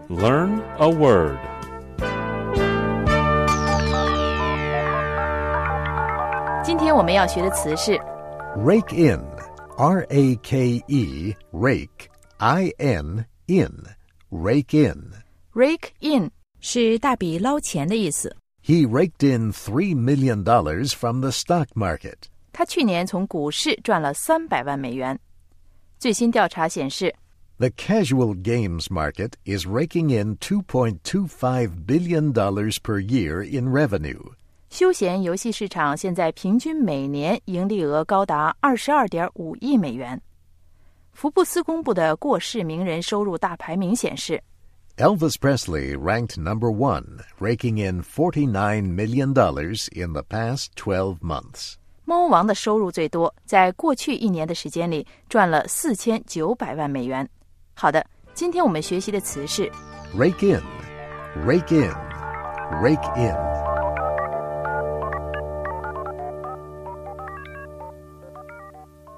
Learn a word. 今天我们要学的词是 Rake in, R-A-K-E, rake, I-N, in, rake in. rake in 是大笔捞钱的意思。 He raked in $3 million from the stock market. 他去年从股市赚了300万美元。最新调查显示 The casual games market is raking in $2.25 billion per year in revenue. 休闲游戏市场现在平均每年盈利额高达 22.5 亿美元。福布斯公布的过世名人收入大排名显示 Elvis Presley ranked number one, raking in $49 million in the past 12 months. 猫王的收入最多，在过去1年的时间里赚了4900万美元。好的，今天我们学习的词是 Rake in, rake in, rake in.